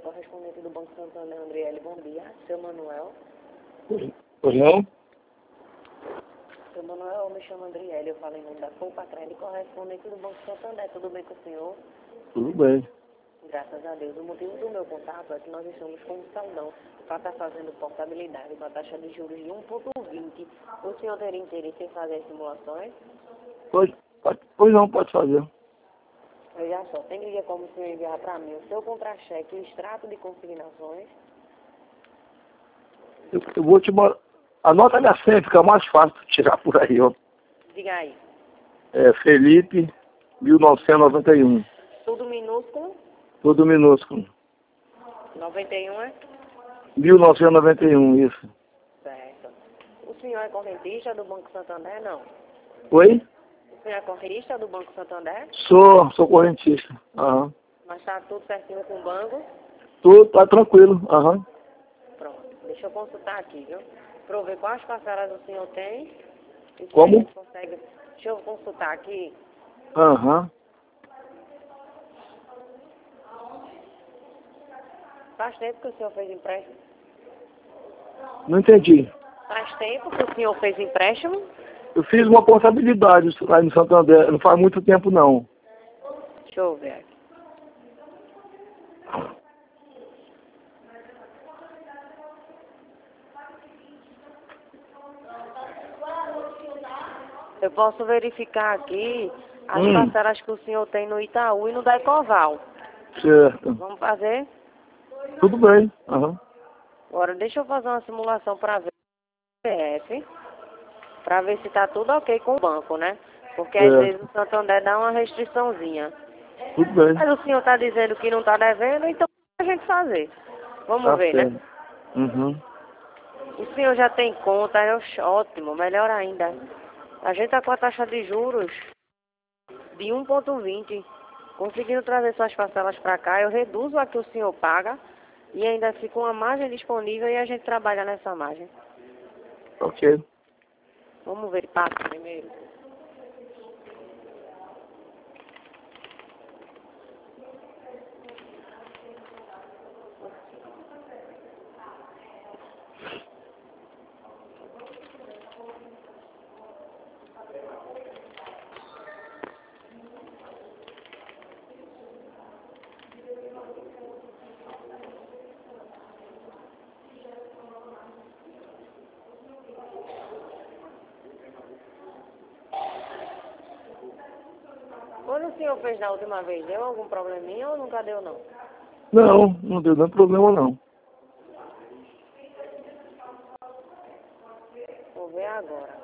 correspondente do Banco Santander, Andriele, bom dia. Seu Manuel. Pois não? Seu Manuel, eu me chamo Andriele, eu falei em nome da Poupa Trend, correspondente do Banco Santander. Tudo bem com o senhor? Tudo bem. Graças a Deus. O motivo do meu contato é que nós estamos com um saldão para estar fazendo portabilidade com a taxa de juros de 1,20. O senhor teria interesse em fazer as simulações? Pois não, pode fazer. Veja só, tem que ver como o senhor enviar para mim o seu contra-cheque e o extrato de consignações. Eu vou te mandar. Anota minha senha, fica mais fácil de tirar por aí, ó. Diga aí. É Felipe, 1991. Tudo minúsculo? Tudo minúsculo. 91 é? 1991, isso. Certo. O senhor é correntista do Banco Santander, não? Oi? O senhor é correntista do Banco Santander? Sou correntista. Aham. Mas está tudo certinho com o banco? Tudo tá tranquilo. Aham. Pronto. Deixa eu consultar aqui, viu? Para eu ver quais parcelas o senhor tem. E se Como? a gente consegue... Deixa eu consultar aqui. Aham. Faz tempo que o senhor fez empréstimo? Não entendi. Faz tempo que o senhor fez empréstimo? Eu fiz uma portabilidade lá no Santander, não faz muito tempo não. Deixa eu ver aqui. Eu posso verificar aqui as parcelas que o senhor tem no Itaú e no Decoval. Certo. Vamos fazer? Tudo bem. Aham. Agora, deixa eu fazer uma simulação para ver o CPF, para ver se está tudo ok com o banco, né? Porque às vezes o Santander dá uma restriçãozinha. Tudo bem. Mas o senhor está dizendo que não está devendo, então a gente fazer. Vamos Tá ver, certo. né? Uhum. O senhor já tem conta, é ótimo, melhor ainda. A gente está com a taxa de juros de 1,20. Conseguindo trazer suas parcelas para cá, eu reduzo a que o senhor paga e ainda fica uma margem disponível e a gente trabalha nessa margem. Ok. Vamos ver, passo primeiro. Quando o senhor fez da última vez, deu algum probleminha ou nunca deu não? Não deu nenhum problema não. Vou ver agora.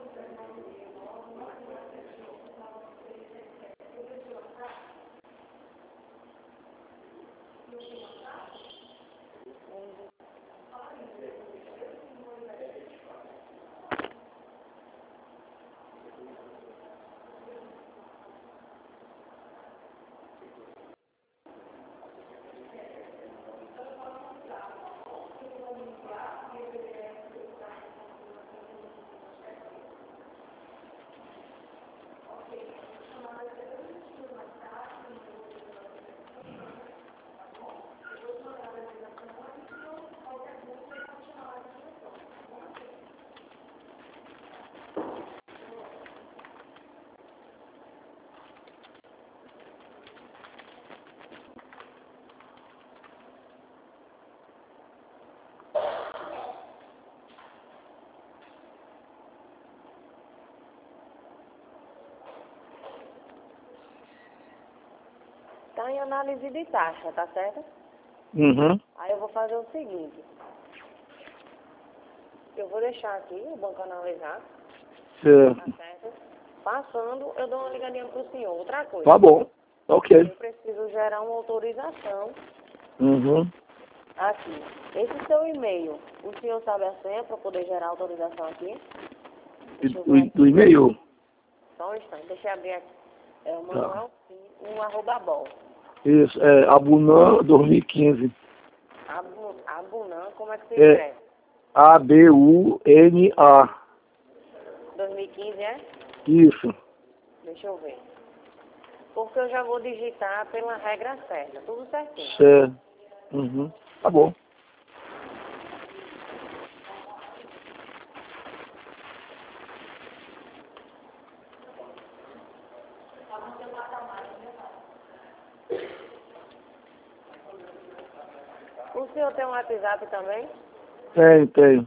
Está em análise de taxa, tá certo? Uhum. Aí eu vou fazer o seguinte. Eu vou deixar aqui o banco analisar, Certo. tá certo? Passando, eu dou uma ligadinha pro senhor. Outra coisa. Tá bom. Ok. Eu preciso gerar uma autorização Uhum. aqui. Esse seu e-mail, o senhor sabe a senha para poder gerar a autorização aqui? Deixa eu ver aqui. Do e-mail? Só um instante, deixa eu abrir aqui. É o Manuel, @bol. Isso, é Abunã 2015. Abunã, como é que se É escreve? ABUNA. 2015 é? Isso. Deixa eu ver. Porque eu já vou digitar pela regra certa, tudo certinho. Certo. Uhum. Tá bom. O senhor tem um WhatsApp também? Tenho.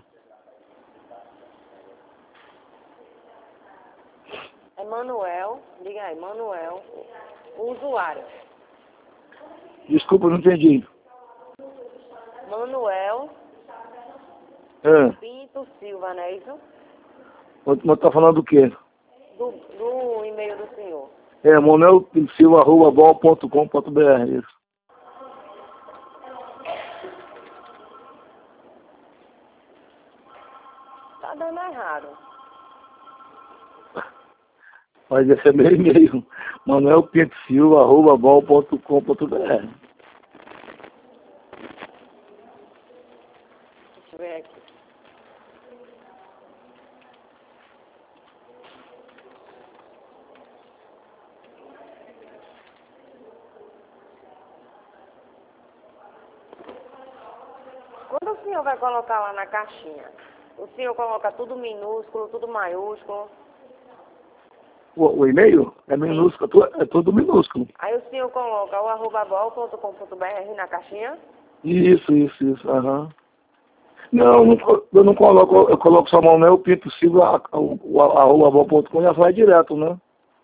É Manuel, diga aí, Manuel, o usuário. Desculpa, não entendi. Manuel É. Pinto Silva, não é isso? Mas tá falando do quê? Do e-mail do senhor. É, manuelsilva@bol.com.br, isso. Tá dando errado. Mas esse é meu e-mail. manuelpintosilva@bol.com.br. Deixa eu ver aqui. Quando o senhor vai colocar lá na caixinha, o senhor coloca tudo minúsculo, tudo maiúsculo. O e-mail é minúsculo, é tudo minúsculo. Aí o senhor coloca o @bol.com.br na caixinha. Isso, aham. Não, eu não coloco, eu coloco só Manuel Pinto Silva, @bol.com, já vai direto, né?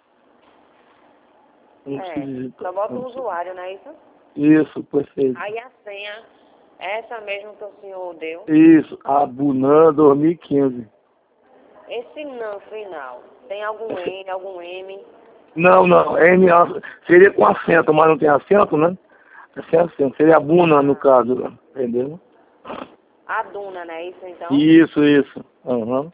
Não precisa digitar. Só bota o usuário, não é isso? Isso, perfeito. Aí a senha, essa mesmo que o senhor deu. Isso, Abunan 2015. Esse não final, tem algum N, algum M? Não, N seria com acento, mas não tem acento, né? É sem acento, seria Abuna no caso, né? Entendeu? A Duna, não é isso então? Isso. Aham.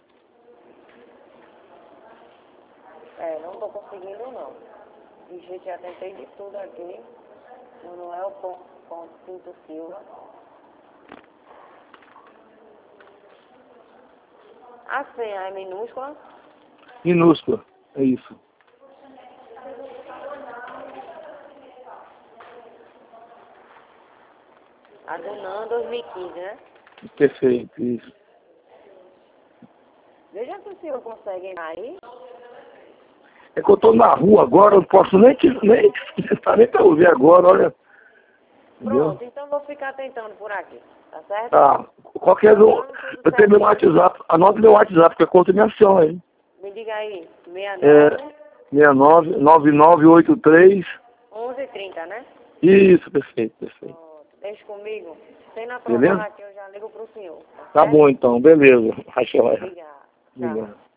Não tô conseguindo não. E, gente, já tentei de tudo aqui. Manuel Pinto Silva. A senha é minúscula? Minúscula, é isso. A Dunan 2015, né? Perfeito, isso. Veja se o senhor consegue entrar aí. É que eu tô na rua agora, eu não posso nem pra ouvir agora, olha. Entendeu? Pronto, então vou ficar tentando por aqui, tá certo? Tá. Qualquer um, eu tenho meu WhatsApp, anota meu WhatsApp, que é conta minha ação aí. Me diga aí, 69 9983 11h30, né? Isso, perfeito. Pronto, deixa comigo. Se não Beleza? aprovar aqui, eu já ligo pro senhor. Tá bom então, beleza. Acho que vai. Obrigada. Tchau. Obrigado.